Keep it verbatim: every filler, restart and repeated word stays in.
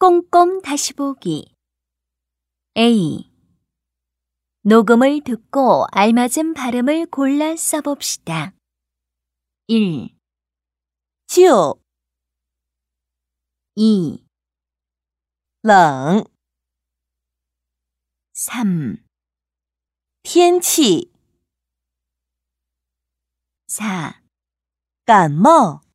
꼼꼼 다시 보기. A. 녹음을 듣고 알맞은 발음을 골라 써봅시다. 일. 就 이. 冷 삼. 天气 사. 感冒